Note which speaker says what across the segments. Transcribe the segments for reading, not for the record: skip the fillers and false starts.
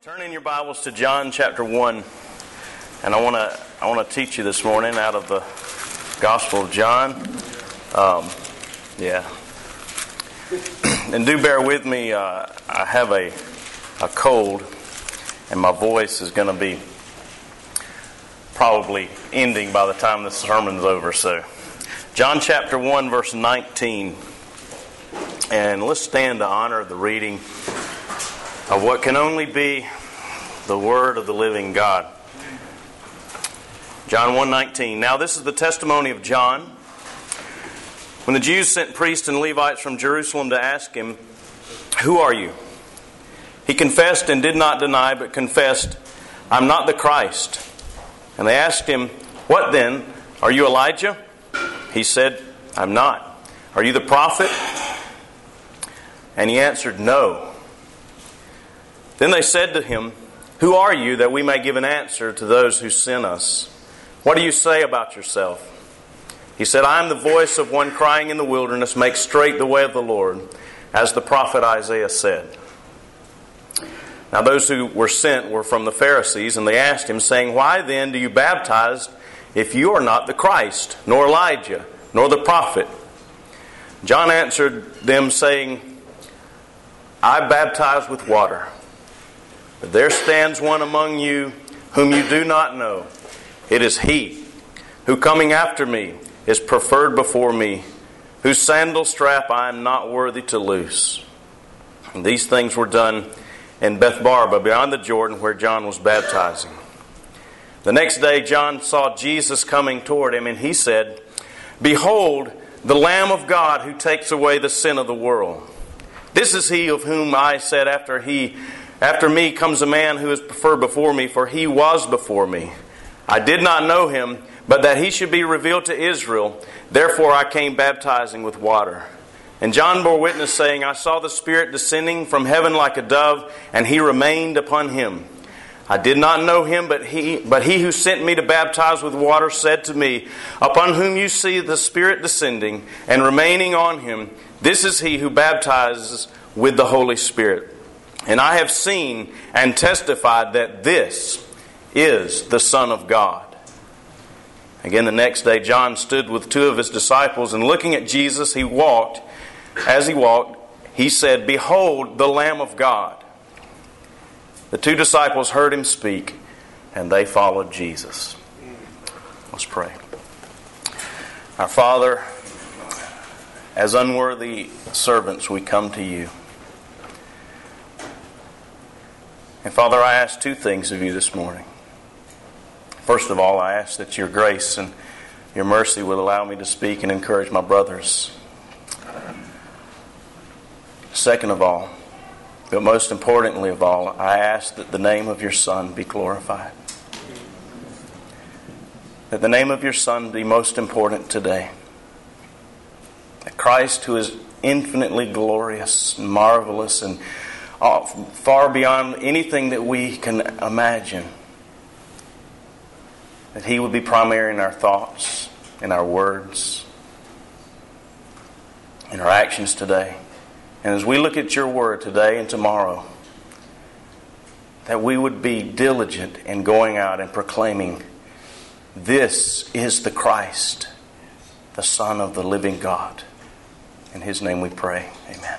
Speaker 1: Turn in your Bibles to John chapter 1, and I want to teach you this morning out of the Gospel of John. And do bear with me. I have a cold, and my voice is going to be probably ending by the time the sermon's over. So, John chapter 1, verse 19, and let's stand to honor the reading of what can only be the Word of the living God. John 1:19. Now this is the testimony of John. When the Jews sent priests and Levites from Jerusalem to ask him, "Who are you?" He confessed and did not deny, but confessed, "I'm not the Christ." And they asked him, "What then? Are you Elijah?" He said, "I'm not." "Are you the prophet?" And he answered, "No." Then they said to him, "Who are you, that we may give an answer to those who sent us? What do you say about yourself?" He said, "I am the voice of one crying in the wilderness, make straight the way of the Lord, as the prophet Isaiah said." Now those who were sent were from the Pharisees, and they asked him, saying, "Why then do you baptize if you are not the Christ, nor Elijah, nor the prophet?" John answered them, saying, "I baptize with water. But there stands one among you whom you do not know. It is he who coming after me is preferred before me, whose sandal strap I am not worthy to loose." And these things were done in Bethbarba, beyond the Jordan, where John was baptizing. The next day John saw Jesus coming toward him, and he said, "Behold, the Lamb of God who takes away the sin of the world. This is he of whom I said, After me comes a man who is preferred before me, for he was before me. I did not know him, but that he should be revealed to Israel. Therefore I came baptizing with water." And John bore witness, saying, "I saw the Spirit descending from heaven like a dove, and he remained upon him. I did not know him, but he who sent me to baptize with water said to me, Upon whom you see the Spirit descending and remaining on him, this is he who baptizes with the Holy Spirit. And I have seen and testified that this is the Son of God." Again the next day John stood with two of his disciples, and looking at Jesus, as he walked, he said, "Behold the Lamb of God." The two disciples heard him speak, and they followed Jesus. Let's pray. Our Father, as unworthy servants, we come to you. And Father, I ask two things of you this morning. First of all, I ask that your grace and your mercy will allow me to speak and encourage my brothers. Second of all, but most importantly of all, I ask that the name of your Son be glorified. That the name of your Son be most important today. That Christ, who is infinitely glorious and marvelous and far beyond anything that we can imagine, that he would be primary in our thoughts, in our words, in our actions today. And as we look at your word today and tomorrow, that we would be diligent in going out and proclaiming, "This is the Christ, the Son of the living God." In his name we pray. Amen.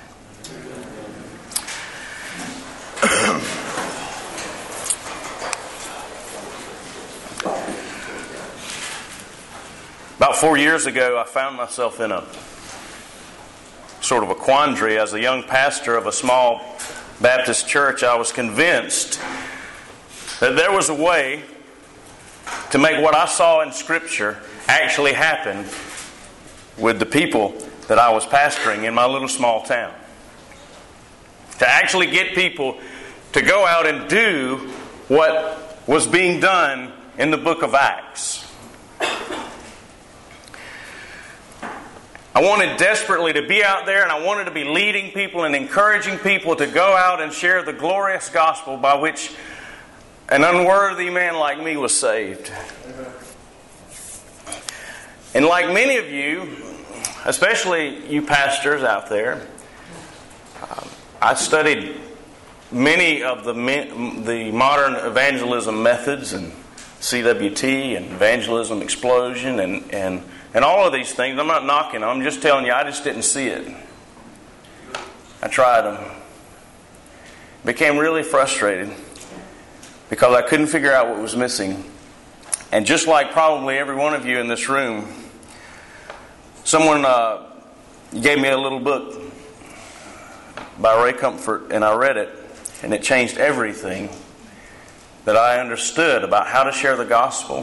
Speaker 1: About 4 years ago, I found myself in a sort of a quandary. As a young pastor of a small Baptist church, I was convinced that there was a way to make what I saw in Scripture actually happen with the people that I was pastoring in my little small town. To actually get people to go out and do what was being done in the book of Acts. I wanted desperately to be out there, and I wanted to be leading people and encouraging people to go out and share the glorious gospel by which an unworthy man like me was saved. And like many of you, especially you pastors out there, I studied many of the modern evangelism methods and CWT and Evangelism Explosion and all of these things. I'm not knocking them. I'm just telling you, I just didn't see it. I tried them. Became really frustrated because I couldn't figure out what was missing. And just like probably every one of you in this room, someone gave me a little book by Ray Comfort, and I read it, and it changed everything that I understood about how to share the gospel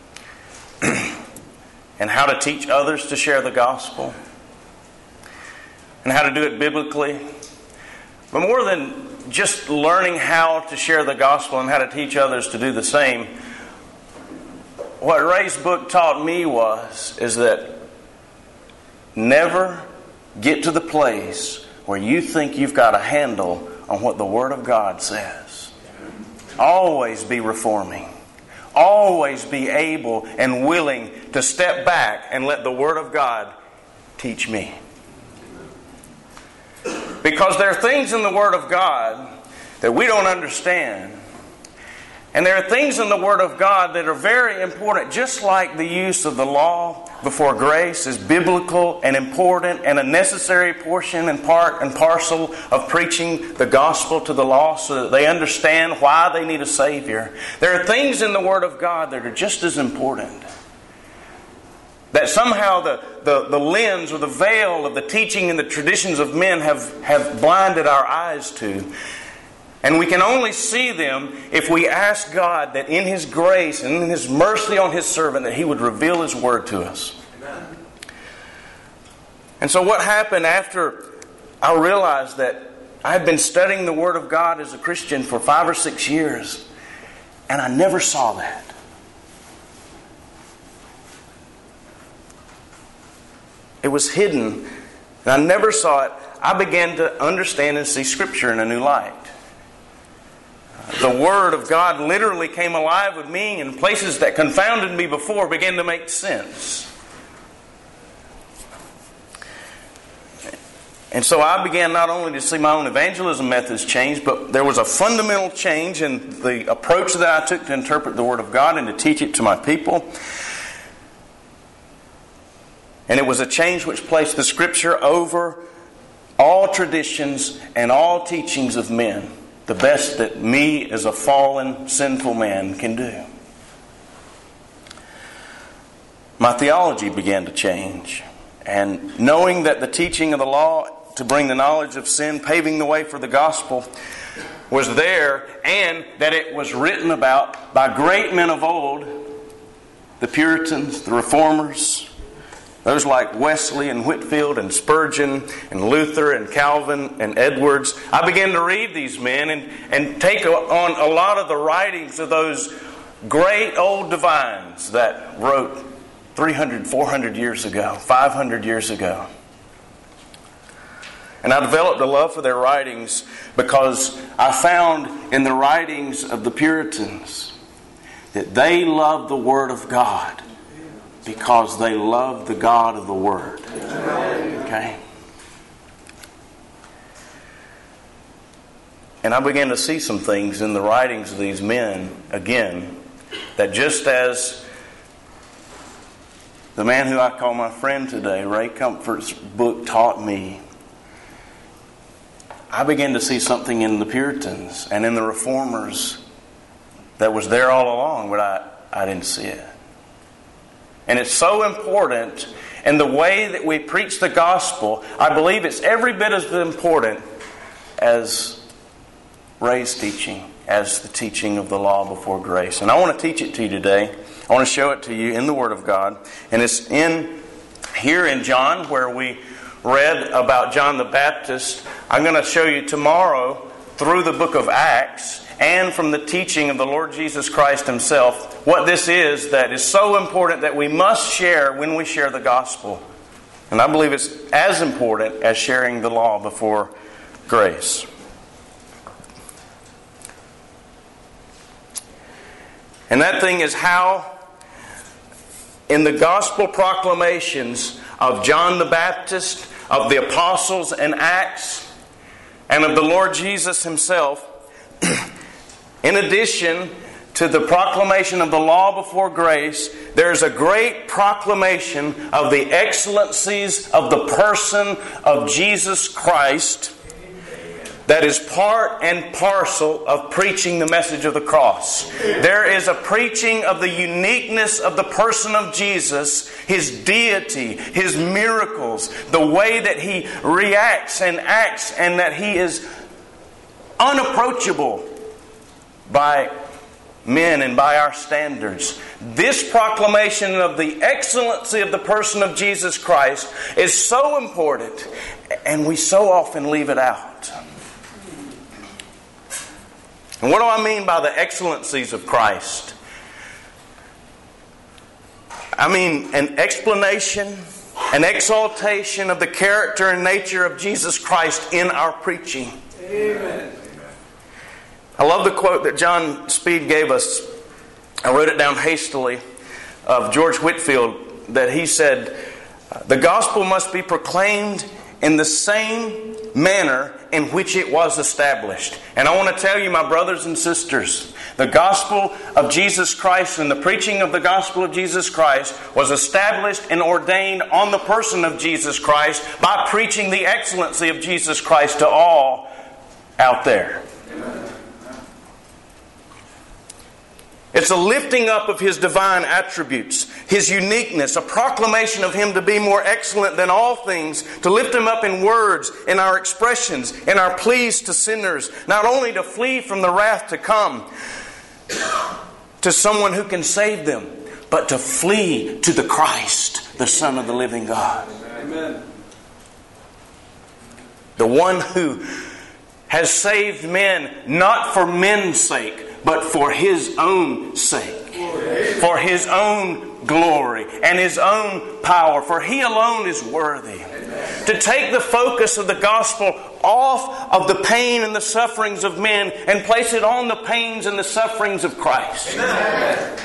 Speaker 1: and how to teach others to share the gospel and how to do it biblically. But more than just learning how to share the gospel and how to teach others to do the same, what Ray's book taught me is that never get to the place where you think you've got a handle on what the Word of God says. Always be reforming. Always be able and willing to step back and let the Word of God teach me. Because there are things in the Word of God that we don't understand. And there are things in the Word of God that are very important, just like the use of the law before grace is biblical and important and a necessary portion and part and parcel of preaching the gospel to the lost so that they understand why they need a Savior. There are things in the Word of God that are just as important. That somehow the lens or the veil of the teaching and the traditions of men have blinded our eyes to. And we can only see them if we ask God that in His grace and in His mercy on His servant that He would reveal His Word to us. Amen. And so what happened after I realized that I had been studying the Word of God as a Christian for 5 or 6 years, and I never saw that. It was hidden, and I never saw it. I began to understand and see Scripture in a new light. The Word of God literally came alive with me, and places that confounded me before began to make sense. And so I began not only to see my own evangelism methods change, but there was a fundamental change in the approach that I took to interpret the Word of God and to teach it to my people. And it was a change which placed the Scripture over all traditions and all teachings of men. The best that me as a fallen, sinful man can do. My theology began to change. And knowing that the teaching of the law to bring the knowledge of sin, paving the way for the gospel, was there, and that it was written about by great men of old, the Puritans, the Reformers, those like Wesley and Whitefield and Spurgeon and Luther and Calvin and Edwards. I began to read these men and take on a lot of the writings of those great old divines that wrote 300, 400 years ago, 500 years ago. And I developed a love for their writings because I found in the writings of the Puritans that they loved the Word of God. Because they love the God of the Word. Okay? And I began to see some things in the writings of these men, again, that just as the man who I call my friend today, Ray Comfort's book taught me, I began to see something in the Puritans and in the Reformers that was there all along, but I didn't see it. And it's so important in the way that we preach the gospel. I believe it's every bit as important as Ray's teaching, as the teaching of the law before grace. And I want to teach it to you today. I want to show it to you in the Word of God. And it's here in John, where we read about John the Baptist. I'm going to show you tomorrow through the book of Acts and from the teaching of the Lord Jesus Christ Himself, what this is that is so important that we must share when we share the gospel. And I believe it's as important as sharing the law before grace. And that thing is how, in the gospel proclamations of John the Baptist, of the apostles in Acts, and of the Lord Jesus Himself, in addition to the proclamation of the law before grace, there's a great proclamation of the excellencies of the person of Jesus Christ that is part and parcel of preaching the message of the cross. There is a preaching of the uniqueness of the person of Jesus, His deity, His miracles, the way that He reacts and acts, and that He is unapproachable by men and by our standards. This proclamation of the excellency of the person of Jesus Christ is so important, and we so often leave it out. And what do I mean by the excellencies of Christ? I mean an explanation, an exaltation of the character and nature of Jesus Christ in our preaching. Amen. I love the quote that John Speed gave us. I wrote it down hastily, of George Whitefield, that he said, "The gospel must be proclaimed in the same manner in which it was established." And I want to tell you, my brothers and sisters, the gospel of Jesus Christ and the preaching of the gospel of Jesus Christ was established and ordained on the person of Jesus Christ by preaching the excellency of Jesus Christ to all out there. It's a lifting up of His divine attributes, His uniqueness, a proclamation of Him to be more excellent than all things, to lift Him up in words, in our expressions, in our pleas to sinners, not only to flee from the wrath to come, to someone who can save them, but to flee to the Christ, the Son of the living God. Amen. The one who has saved men not for men's sake, but for His own sake, for His own glory and His own power, for He alone is worthy. To take the focus of the gospel off of the pain and the sufferings of men and place it on the pains and the sufferings of Christ. Amen.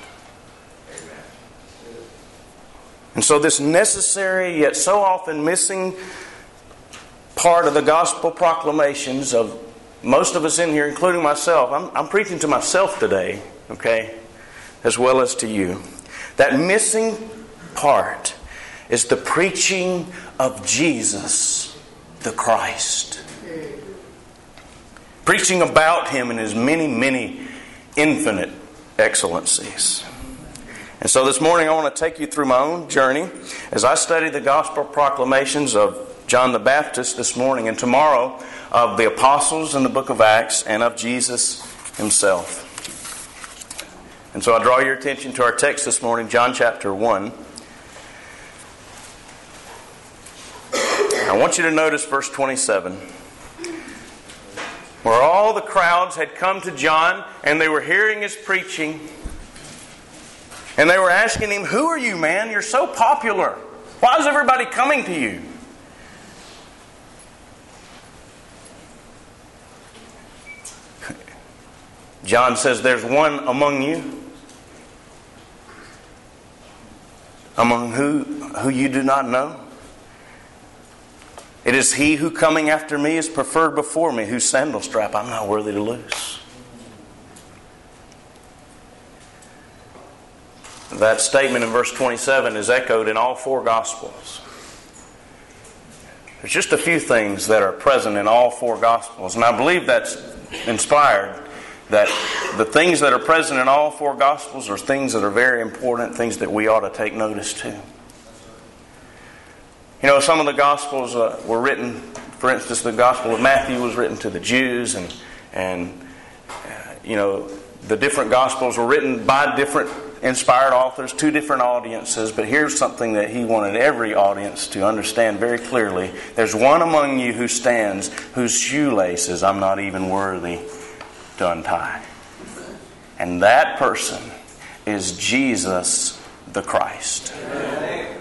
Speaker 1: And so this necessary yet so often missing part of the gospel proclamations of most of us in here, including myself, I'm preaching to myself today, okay, as well as to you. That missing part is the preaching of Jesus, the Christ. Preaching about Him and His many, many infinite excellencies. And so this morning I want to take you through my own journey as I study the gospel proclamations of John the Baptist this morning, and tomorrow of the apostles in the book of Acts and of Jesus Himself. And so I draw your attention to our text this morning, John chapter 1. I want you to notice verse 27, where all the crowds had come to John and they were hearing his preaching, and they were asking him, "Who are you, man? You're so popular. Why is everybody coming to you?" John says, "There's one among you, among who you do not know. It is he who coming after me is preferred before me, whose sandal strap I'm not worthy to loose." That statement in verse 27 is echoed in all four Gospels. There's just a few things that are present in all four Gospels, and I believe that's inspired. That the things that are present in all four Gospels are things that are very important, things that we ought to take notice to. You know, some of the Gospels were written, for instance, the Gospel of Matthew was written to the Jews, and you know, the different Gospels were written by different inspired authors to different audiences, but here's something that he wanted every audience to understand very clearly. There's one among you who stands, whose shoelaces I'm not even worthy to untie. And that person is Jesus the Christ. Amen.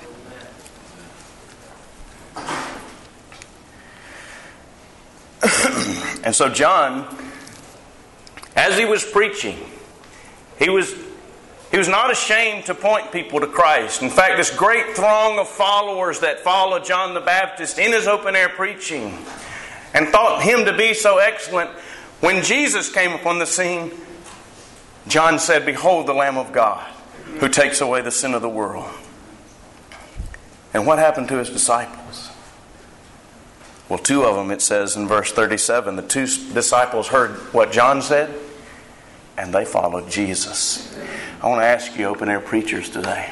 Speaker 1: And so John, as he was preaching, he was not ashamed to point people to Christ. In fact, this great throng of followers that followed John the Baptist in his open air preaching and thought him to be so excellent When Jesus came upon the scene, John said, "Behold the Lamb of God who takes away the sin of the world." And what happened to his disciples? Well, two of them, it says in verse 37, the two disciples heard what John said, and they followed Jesus. I want to ask you, open-air preachers today,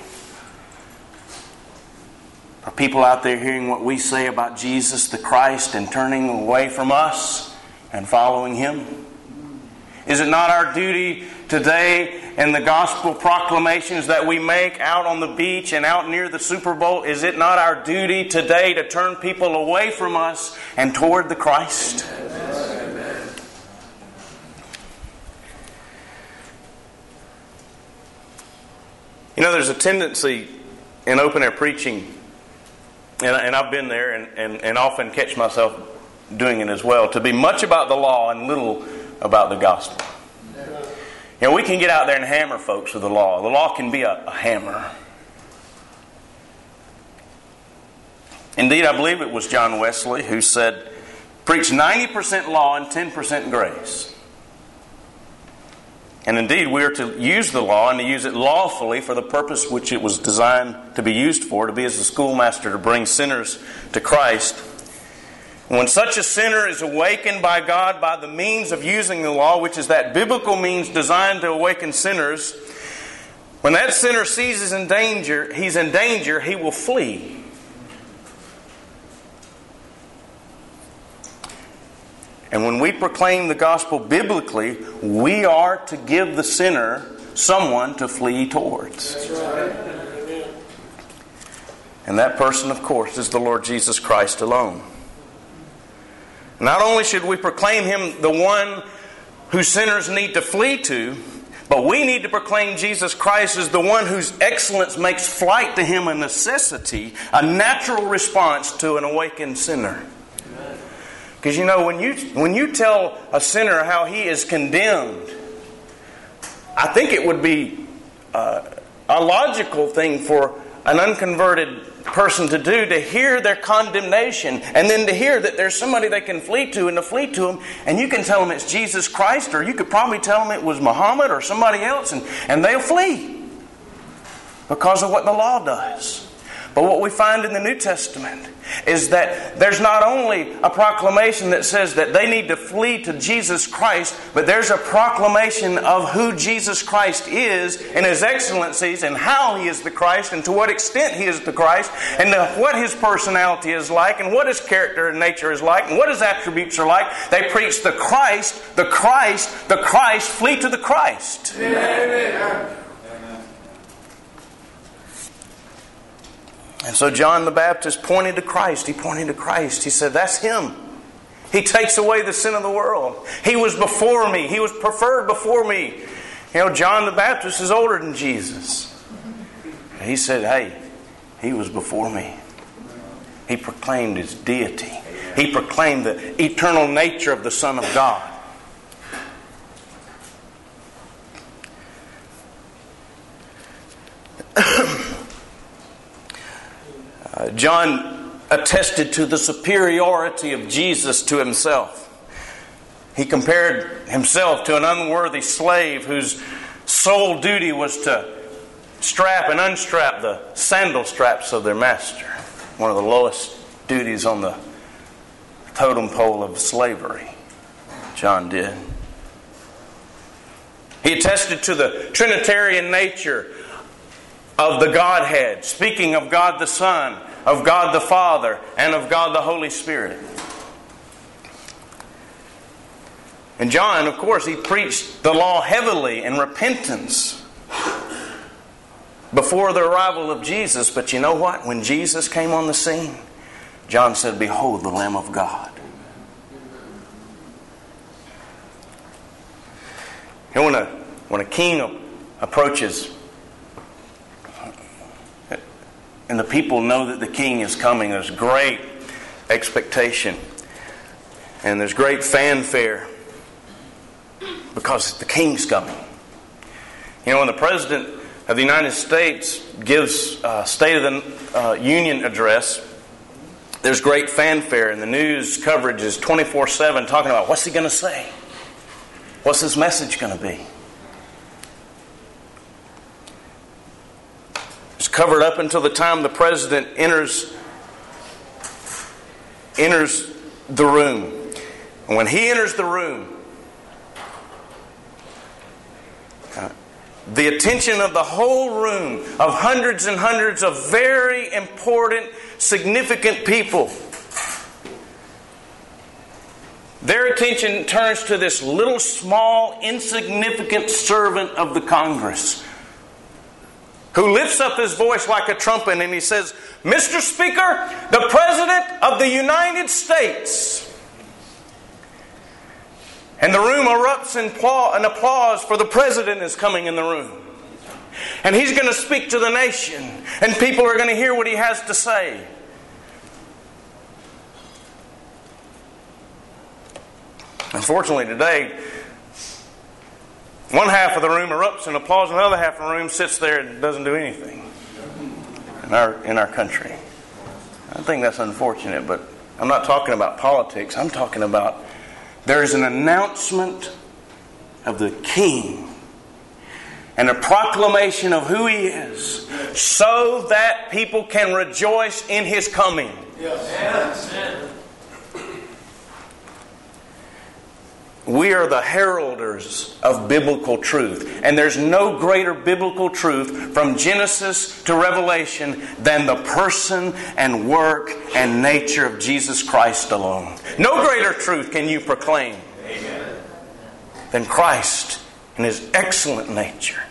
Speaker 1: are people out there hearing what we say about Jesus the Christ and turning away from us and following Him? Is it not our duty today in the gospel proclamations that we make out on the beach and out near the Super Bowl? Is it not our duty today to turn people away from us and toward the Christ? Amen. You know, there's a tendency in open-air preaching, and I've been there and often catch myself doing it as well, to be much about the law and little about the gospel. You know, we can get out there and hammer folks with the law. The law can be a hammer. Indeed, I believe it was John Wesley who said, "Preach 90% law and 10% grace." And indeed, we are to use the law and to use it lawfully for the purpose which it was designed to be used for, to be as a schoolmaster to bring sinners to Christ. When such a sinner is awakened by God by the means of using the law, which is that biblical means designed to awaken sinners, when that sinner sees he's in danger, he will flee. And when we proclaim the gospel biblically, we are to give the sinner someone to flee towards. That's right. And that person, of course, is the Lord Jesus Christ alone. Not only should we proclaim Him the one who sinners need to flee to, but we need to proclaim Jesus Christ as the one whose excellence makes flight to Him a necessity, a natural response to an awakened sinner. Because you know, when you tell a sinner how he is condemned, I think it would be a logical thing for an unconverted person to do, to hear their condemnation and then to hear that there's somebody they can flee to and to flee to them, and you can tell them it's Jesus Christ, or you could probably tell them it was Muhammad or somebody else, and they'll flee because of what the law does. But what we find in the New Testament is that there's not only a proclamation that says that they need to flee to Jesus Christ, but there's a proclamation of who Jesus Christ is and His excellencies and how He is the Christ and to what extent He is the Christ and what His personality is like and what His character and nature is like and what His attributes are like. They preach the Christ, the Christ, the Christ, flee to the Christ. Amen. And so John the Baptist pointed to Christ. He pointed to Christ. He said, "That's Him. He takes away the sin of the world. He was before me. He was preferred before me." You know, John the Baptist is older than Jesus. He said, "Hey, He was before me." He proclaimed His deity. He proclaimed the eternal nature of the Son of God. John attested to the superiority of Jesus to himself. He compared himself to an unworthy slave whose sole duty was to strap and unstrap the sandal straps of their master. One of the lowest duties on the totem pole of slavery. John did. He attested to the Trinitarian nature of the Godhead, speaking of God the Son, of God the Father, and of God the Holy Spirit. And John, of course, he preached the law heavily in repentance before the arrival of Jesus. But you know what? When Jesus came on the scene, John said, "Behold the Lamb of God." And when a king approaches, and the people know that the king is coming, there's great expectation. And there's great fanfare because the king's coming. You know, when the President of the United States gives a State of the Union address, there's great fanfare, and the news coverage is 24/7 talking about what's he going to say? What's his message going to be? It's covered up until the time the president enters the room. And when he enters the room, the attention of the whole room, of hundreds and hundreds of very important, significant people, their attention turns to this little, small, insignificant servant of the Congress, who lifts up his voice like a trumpet and he says, "Mr. Speaker, the President of the United States." And the room erupts in applause, for the President is coming in the room. And he's going to speak to the nation, and people are going to hear what he has to say. Unfortunately today, one half of the room erupts in applause, and the other half of the room sits there and doesn't do anything in our country. I think that's unfortunate, but I'm not talking about politics. I'm talking about there's an announcement of the King and a proclamation of who He is, so that people can rejoice in His coming. Yes. We are the heralders of biblical truth. And there's no greater biblical truth from Genesis to Revelation than the person and work and nature of Jesus Christ alone. No greater truth can you proclaim than Christ and His excellent nature.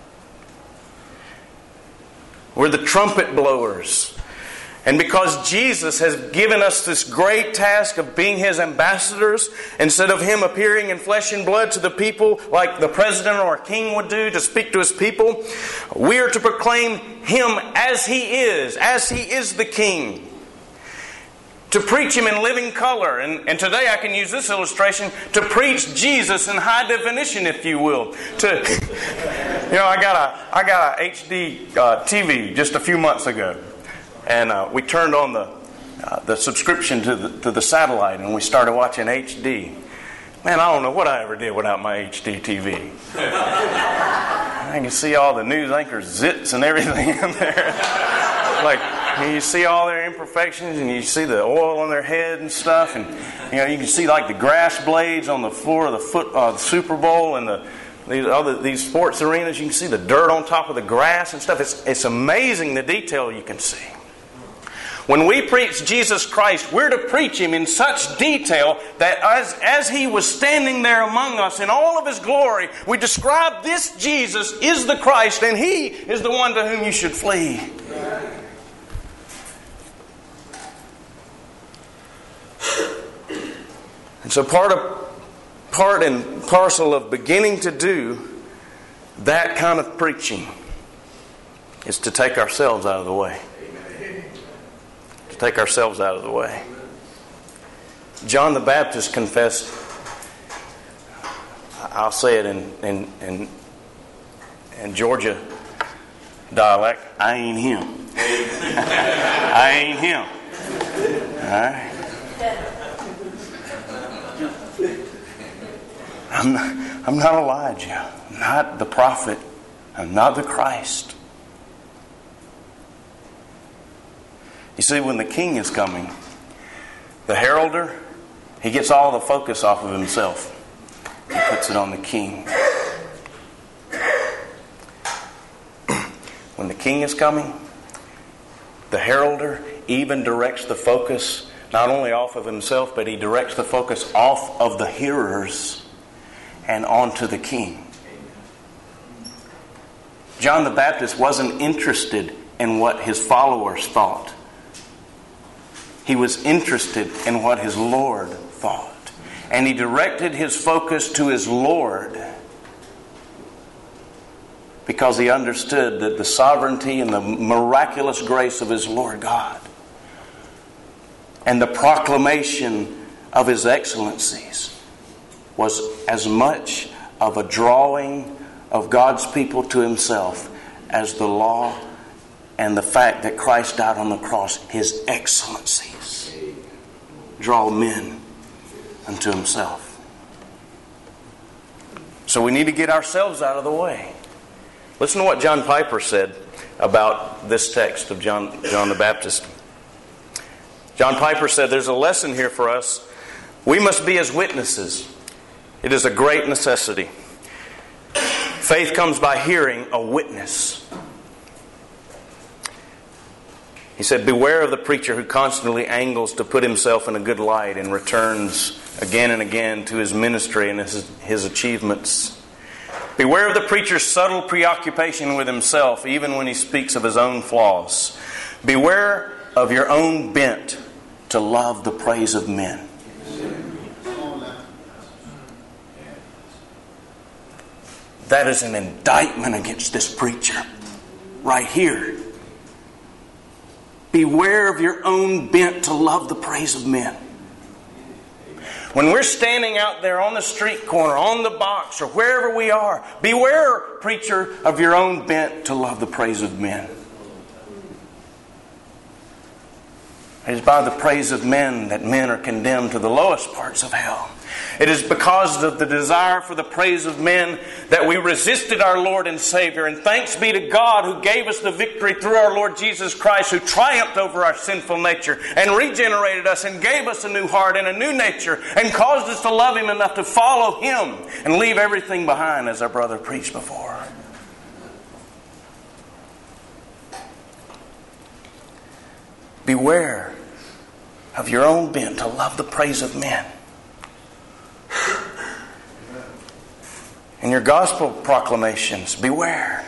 Speaker 1: We're the trumpet blowers. And because Jesus has given us this great task of being His ambassadors, instead of Him appearing in flesh and blood to the people like the president or a king would do to speak to His people, we are to proclaim Him as He is the King. To preach Him in living color. And today I can use this illustration to preach Jesus in high definition, if you will. I got a HD TV just a few months ago. And we turned on the subscription to the satellite, and we started watching HD. Man, I don't know what I ever did without my HD TV. I can see all the news anchors' zits and everything in there. Like, you see all their imperfections, and you see the oil on their head and stuff, and you can see like the grass blades on the floor of the Super Bowl and these sports arenas. You can see the dirt on top of the grass and stuff. It's amazing the detail you can see. When we preach Jesus Christ, we're to preach Him in such detail that as He was standing there among us in all of His glory, we describe this Jesus is the Christ, and He is the one to whom you should flee. And so part and parcel of beginning to do that kind of preaching is to take ourselves out of the way. Take ourselves out of the way. John the Baptist confessed, I'll say it in Georgia dialect, I ain't him. I ain't him. Alright? I'm not Elijah. I'm not the prophet. I'm not the Christ. You see, when the King is coming, the heralder, he gets all the focus off of himself. He puts it on the King. When the King is coming, the heralder even directs the focus not only off of himself, but he directs the focus off of the hearers and onto the King. John the Baptist wasn't interested in what his followers thought. He was interested in what his Lord thought. And he directed his focus to his Lord because he understood that the sovereignty and the miraculous grace of his Lord God and the proclamation of His excellencies was as much of a drawing of God's people to Himself as the law and the fact that Christ died on the cross. His excellencies draw men unto Himself. So we need to get ourselves out of the way. Listen to what John Piper said about this text of John the Baptist. John Piper said, there's a lesson here for us. We must be as witnesses. It is a great necessity. Faith comes by hearing a witness. He said, beware of the preacher who constantly angles to put himself in a good light and returns again and again to his ministry and his achievements. Beware of the preacher's subtle preoccupation with himself, even when he speaks of his own flaws. Beware of your own bent to love the praise of men. That is an indictment against this preacher right here. Beware of your own bent to love the praise of men. When we're standing out there on the street corner, on the box, or wherever we are, beware, preacher, of your own bent to love the praise of men. It is by the praise of men that men are condemned to the lowest parts of hell. It is because of the desire for the praise of men that we resisted our Lord and Savior. And thanks be to God who gave us the victory through our Lord Jesus Christ, who triumphed over our sinful nature and regenerated us and gave us a new heart and a new nature and caused us to love Him enough to follow Him and leave everything behind, as our brother preached before. Beware of your own bent to love the praise of men. In your gospel proclamations, beware.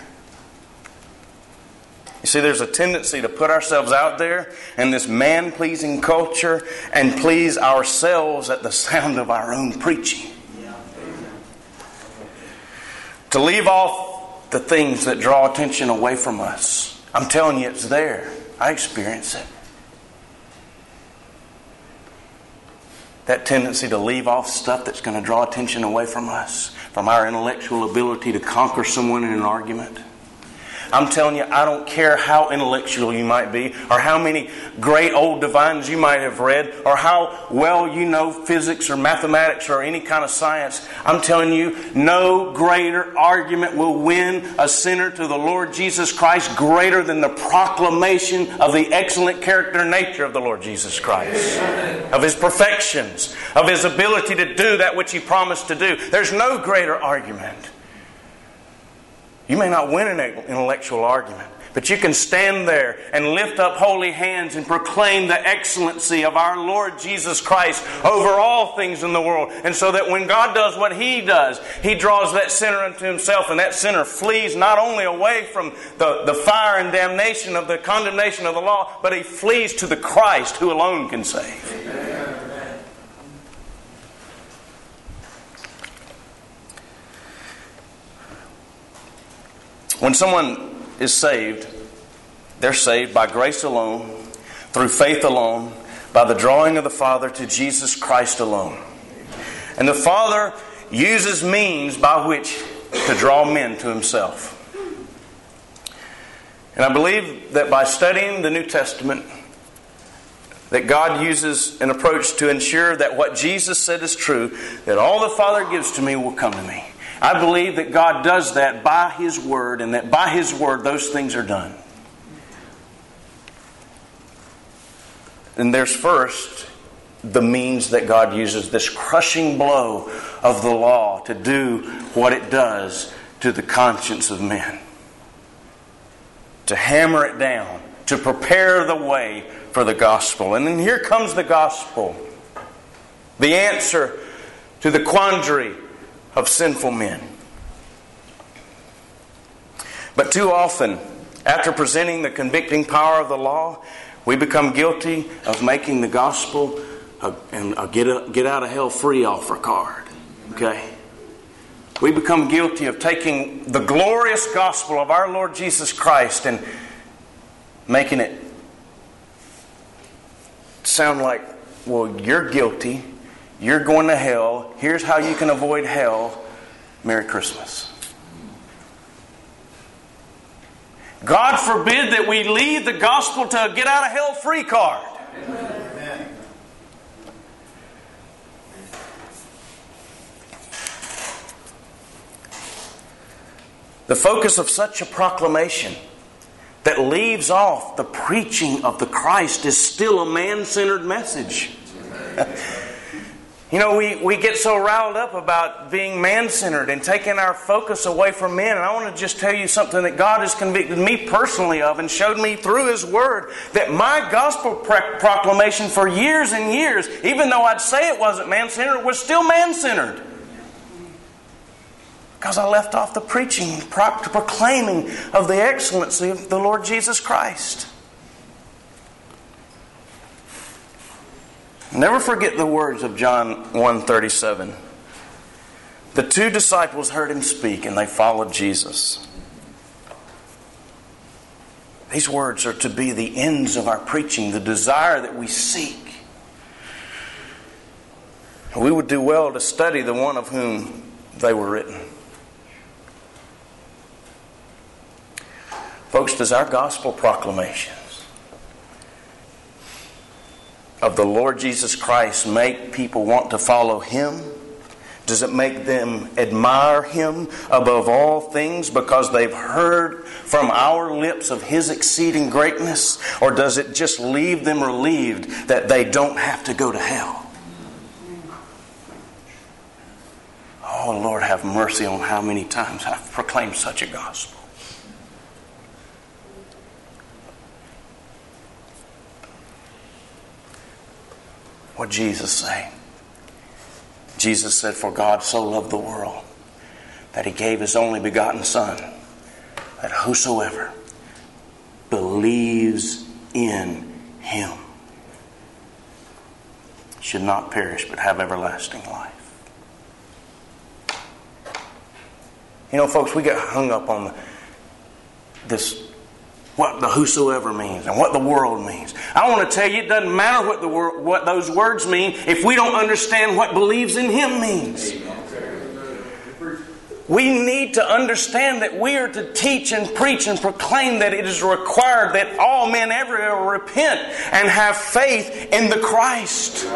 Speaker 1: You see, there's a tendency to put ourselves out there in this man-pleasing culture and please ourselves at the sound of our own preaching. To leave off the things that draw attention away from us. I'm telling you, it's there. I experience it. That tendency to leave off stuff that's going to draw attention away from us, from our intellectual ability to conquer someone in an argument. I'm telling you, I don't care how intellectual you might be, or how many great old divines you might have read, or how well you know physics or mathematics or any kind of science. I'm telling you, no greater argument will win a sinner to the Lord Jesus Christ greater than the proclamation of the excellent character and nature of the Lord Jesus Christ. Of His perfections, of His ability to do that which He promised to do. There's no greater argument. You may not win an intellectual argument, but you can stand there and lift up holy hands and proclaim the excellency of our Lord Jesus Christ over all things in the world. And so that when God does what He does, He draws that sinner unto Himself, and that sinner flees not only away from the fire and damnation of the condemnation of the law, but he flees to the Christ who alone can save. When someone is saved, they're saved by grace alone, through faith alone, by the drawing of the Father to Jesus Christ alone. And the Father uses means by which to draw men to Himself. And I believe that by studying the New Testament, that God uses an approach to ensure that what Jesus said is true, that all the Father gives to me will come to me. I believe that God does that by His Word, and that by His Word those things are done. And there's first the means that God uses, this crushing blow of the law to do what it does to the conscience of men. To hammer it down, to prepare the way for the gospel. And then here comes the gospel. The answer to the quandary of sinful men. But too often, after presenting the convicting power of the law, we become guilty of making the gospel a get out of hell free offer card. Okay? We become guilty of taking the glorious gospel of our Lord Jesus Christ and making it sound like, well, you're guilty. You're going to hell. Here's how you can avoid hell. Merry Christmas. God forbid that we leave the gospel to a get out of hell free card. Amen. The focus of such a proclamation that leaves off the preaching of the Christ is still a man-centered message. You know, we get so riled up about being man-centered and taking our focus away from men. And I want to just tell you something that God has convicted me personally of and showed me through His Word, that my gospel proclamation for years and years, even though I'd say it wasn't man-centered, was still man-centered. Because I left off the preaching, proclaiming of the excellency of the Lord Jesus Christ. Never forget the words of John 1:37. The two disciples heard Him speak and they followed Jesus. These words are to be the ends of our preaching, the desire that we seek. We would do well to study the one of whom they were written. Folks, does our gospel proclamations of the Lord Jesus Christ make people want to follow Him? Does it make them admire Him above all things because they've heard from our lips of His exceeding greatness? Or does it just leave them relieved that they don't have to go to hell? Oh, Lord, have mercy on how many times I've proclaimed such a gospel. What did Jesus say? Jesus said, "For God so loved the world that He gave His only begotten Son, that whosoever believes in Him should not perish but have everlasting life." You know, folks, we get hung up on what the whosoever means and what the world means. I want to tell you, it doesn't matter what those words mean if we don't understand what believes in Him means. We need to understand that we are to teach and preach and proclaim that it is required that all men everywhere repent and have faith in the Christ.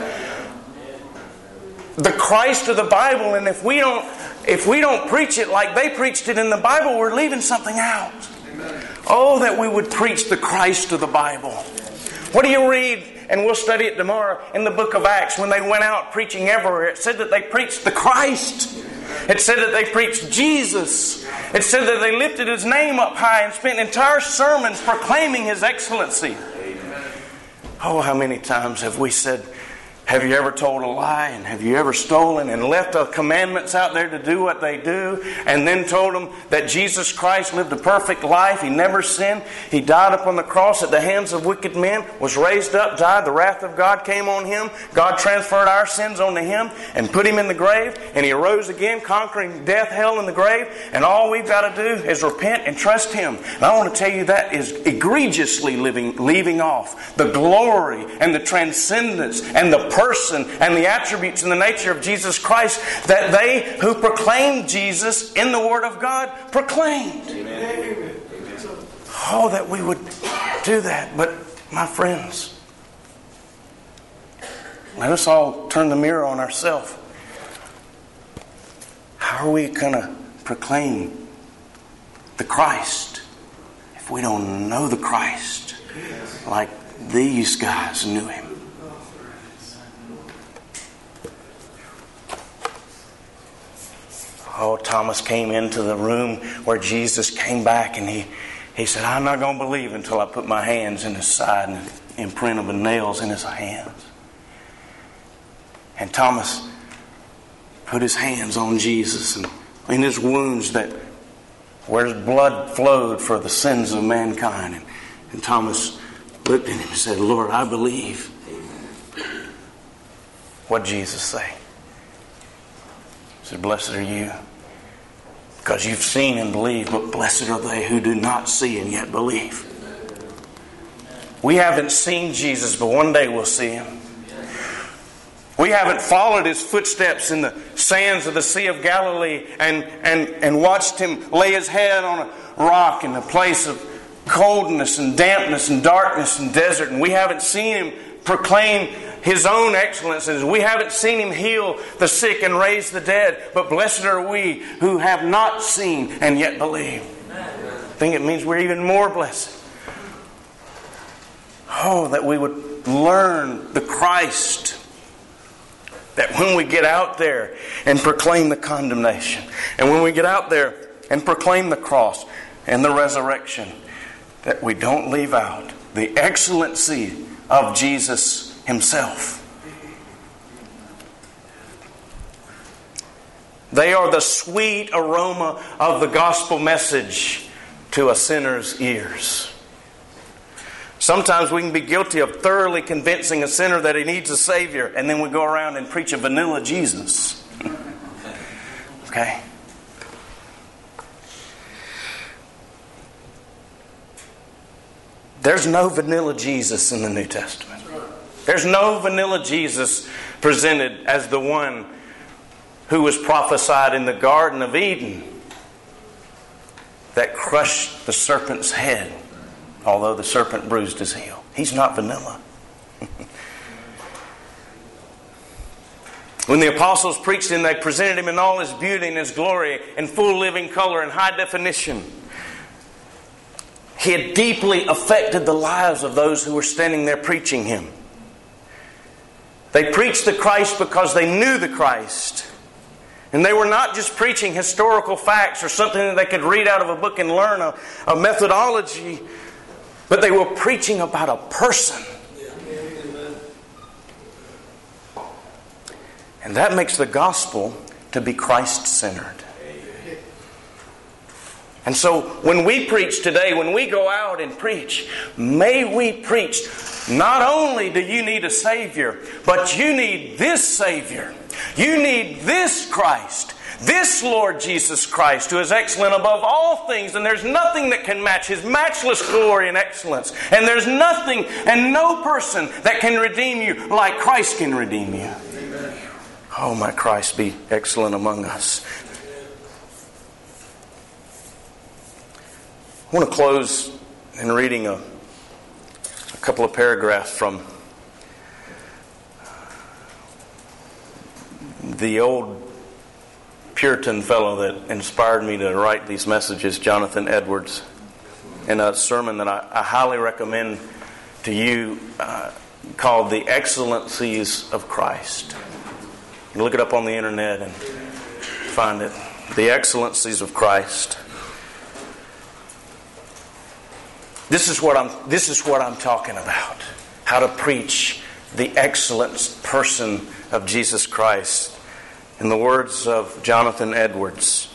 Speaker 1: The Christ of the Bible. And if we don't preach it like they preached it in the Bible, we're leaving something out. Oh, that we would preach the Christ of the Bible. What do you read, and we'll study it tomorrow, in the book of Acts when they went out preaching everywhere? It said that they preached the Christ. It said that they preached Jesus. It said that they lifted His name up high and spent entire sermons proclaiming His excellency. Oh, how many times have we said, have you ever told a lie? And have you ever stolen and left the commandments out there to do what they do? And then told them that Jesus Christ lived a perfect life. He never sinned. He died upon the cross at the hands of wicked men. Was raised up, died. The wrath of God came on Him. God transferred our sins onto Him and put Him in the grave. And He arose again, conquering death, hell, and the grave. And all we've got to do is repent and trust Him. And I want to tell you that is egregiously leaving off the glory and the transcendence and the person and the attributes and the nature of Jesus Christ that they who proclaimed Jesus in the Word of God proclaimed. Amen. Oh, that we would do that. But my friends, let us all turn the mirror on ourselves. How are we going to proclaim the Christ if we don't know the Christ like these guys knew Him? Oh, Thomas came into the room where Jesus came back and he said, "I'm not going to believe until I put my hands in His side and the imprint of the nails in His hands." And Thomas put his hands on Jesus and in His wounds where His blood flowed for the sins of mankind. And Thomas looked at Him and said, "Lord, I believe." What did Jesus say? He said, "Blessed are you, because you've seen and believed, but blessed are they who do not see and yet believe." We haven't seen Jesus, but one day we'll see Him. We haven't followed His footsteps in the sands of the Sea of Galilee and watched Him lay His head on a rock in a place of coldness and dampness and darkness and desert. And we haven't seen Him proclaim His own excellencies. We haven't seen Him heal the sick and raise the dead, but blessed are we who have not seen and yet believe. I think it means we're even more blessed. Oh, that we would learn the Christ. That when we get out there and proclaim the condemnation, and when we get out there and proclaim the cross and the resurrection, that we don't leave out the excellency of Jesus Himself. They are the sweet aroma of the gospel message to a sinner's ears. Sometimes we can be guilty of thoroughly convincing a sinner that he needs a Savior, and then we go around and preach a vanilla Jesus. Okay? There's no vanilla Jesus in the New Testament. There's no vanilla Jesus presented as the one who was prophesied in the Garden of Eden that crushed the serpent's head, although the serpent bruised his heel. He's not vanilla. When the apostles preached Him, they presented Him in all His beauty and His glory, in full living color and high definition. He had deeply affected the lives of those who were standing there preaching Him. They preached the Christ because they knew the Christ. And they were not just preaching historical facts or something that they could read out of a book and learn a methodology, but they were preaching about a person. And that makes the gospel to be Christ-centered. And so when we preach today, when we go out and preach, may we preach, not only do you need a Savior, but you need this Savior. You need this Christ, this Lord Jesus Christ, who is excellent above all things, and there's nothing that can match His matchless glory and excellence. And there's nothing and no person that can redeem you like Christ can redeem you. Amen. Oh, my Christ, be excellent among us. I want to close in reading a couple of paragraphs from the old Puritan fellow that inspired me to write these messages, Jonathan Edwards, in a sermon that I highly recommend to you called The Excellencies of Christ. You can look it up on the internet and find it. The Excellencies of Christ. This is what I'm talking about. How to preach the excellent person of Jesus Christ. In the words of Jonathan Edwards,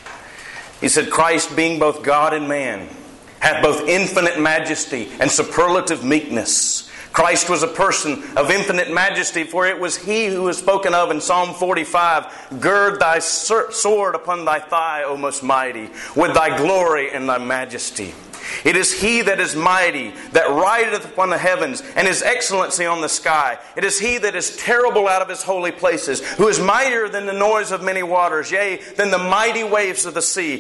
Speaker 1: he said, Christ, being both God and man, hath both infinite majesty and superlative meekness. Christ was a person of infinite majesty, for it was He who was spoken of in Psalm 45, gird thy sword upon thy thigh, O most mighty, with thy glory and thy majesty. It is He that is mighty, that rideth upon the heavens, and His excellency on the sky. It is He that is terrible out of His holy places, who is mightier than the noise of many waters, yea, than the mighty waves of the sea,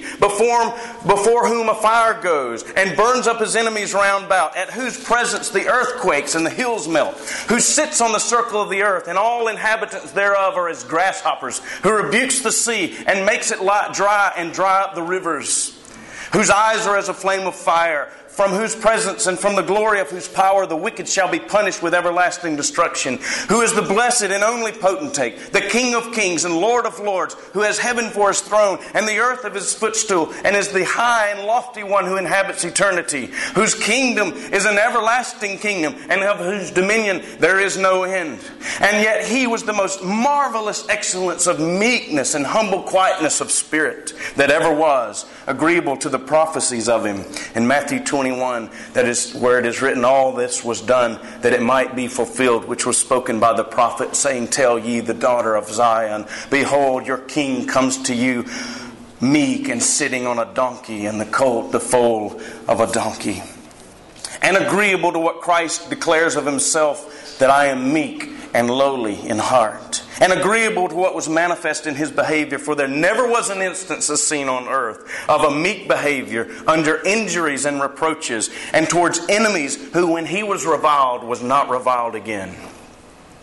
Speaker 1: before whom a fire goes, and burns up His enemies round about, at whose presence the earth quakes and the hills melt, who sits on the circle of the earth, and all inhabitants thereof are as grasshoppers, who rebukes the sea, and makes it lie dry, and dry up the rivers, whose eyes are as a flame of fire, from whose presence and from the glory of whose power the wicked shall be punished with everlasting destruction, who is the blessed and only potentate, the King of kings and Lord of lords, who has heaven for His throne and the earth of His footstool, and is the high and lofty one who inhabits eternity, whose kingdom is an everlasting kingdom, and of whose dominion there is no end. And yet He was the most marvelous excellence of meekness and humble quietness of spirit that ever was, agreeable to the prophecies of Him. In Matthew 21, that is where it is written, all this was done that it might be fulfilled, which was spoken by the prophet, saying, tell ye the daughter of Zion, behold, your king comes to you meek and sitting on a donkey, and the colt the foal of a donkey. And agreeable to what Christ declares of Himself, that I am meek and lowly in heart. And agreeable to what was manifest in His behavior, for there never was an instance as seen on earth of a meek behavior under injuries and reproaches, and towards enemies who when He was reviled was not reviled again.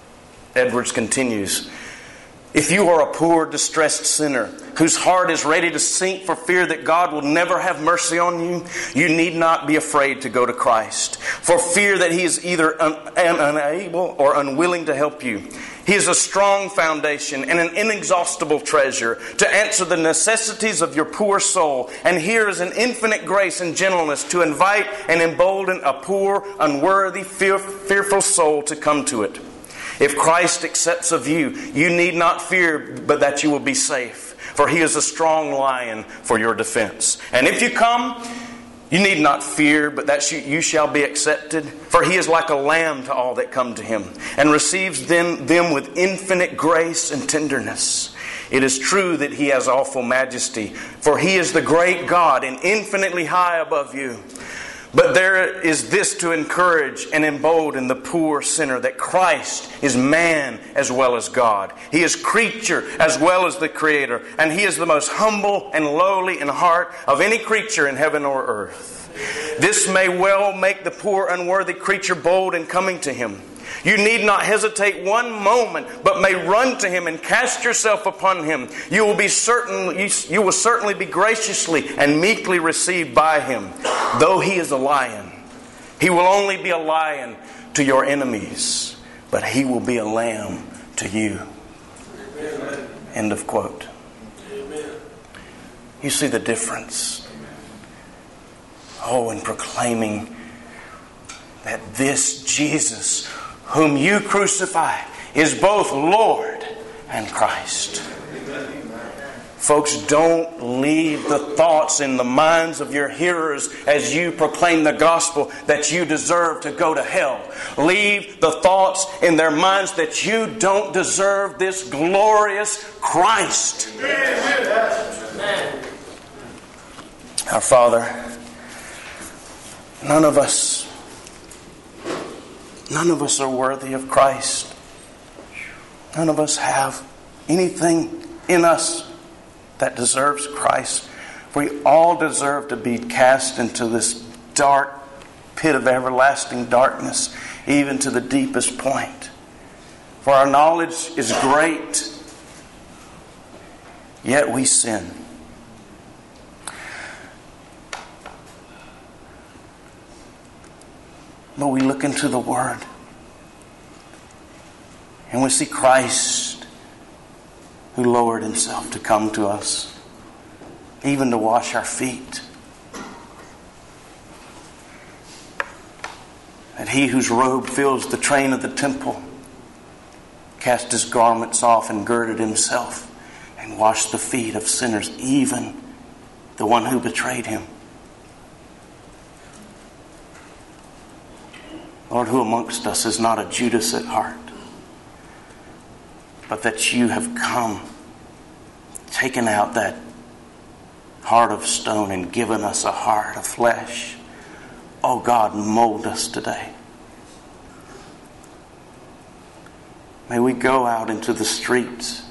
Speaker 1: Edwards continues, if you are a poor, distressed sinner whose heart is ready to sink for fear that God will never have mercy on you, you need not be afraid to go to Christ, for fear that He is either unable or unwilling to help you. He is a strong foundation and an inexhaustible treasure to answer the necessities of your poor soul. And here is an infinite grace and gentleness to invite and embolden a poor, unworthy, fearful soul to come to it. If Christ accepts of you, you need not fear but that you will be safe, for He is a strong lion for your defense. And if you come, you need not fear but that you shall be accepted, for He is like a lamb to all that come to Him, and receives them with infinite grace and tenderness. It is true that He has awful majesty, for He is the great God and infinitely high above you. But there is this to encourage and embolden the poor sinner, that Christ is man as well as God. He is creature as well as the Creator. And He is the most humble and lowly in heart of any creature in heaven or earth. This may well make the poor unworthy creature bold in coming to Him. You need not hesitate one moment, but may run to Him and cast yourself upon Him. You will certainly be graciously and meekly received by Him. Though He is a lion, He will only be a lion to your enemies, but He will be a lamb to you. Amen. End of quote. Amen. You see the difference. In proclaiming that this Jesus whom you crucify is both Lord and Christ. Folks, don't leave the thoughts in the minds of your hearers as you proclaim the gospel that you deserve to go to hell. Leave the thoughts in their minds that you don't deserve this glorious Christ. Our Father, none of us are worthy of Christ. None of us have anything in us that deserves Christ. We all deserve to be cast into this dark pit of everlasting darkness, even to the deepest point. For our knowledge is great, yet we sin. But we look into the Word and we see Christ, who lowered Himself to come to us, even to wash our feet. That He whose robe fills the train of the temple cast His garments off and girded Himself and washed the feet of sinners, even the one who betrayed Him. Lord, who amongst us is not a Judas at heart? But that you have come, taken out that heart of stone and given us a heart of flesh. Oh God, mold us today. May we go out into the streets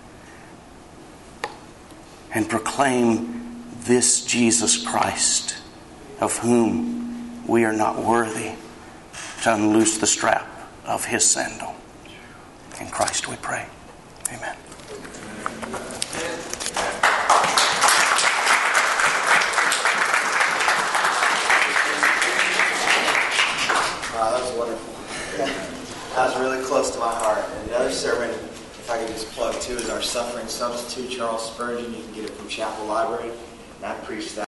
Speaker 1: and proclaim this Jesus Christ, of whom we are not worthy to unloose the strap of His sandal. In Christ we pray. Amen.
Speaker 2: Wow, that was wonderful. That was really close to my heart. And the other sermon, if I could just plug too, is Our Suffering Substitute, Charles Spurgeon. You can get it from Chapel Library. And I preached that.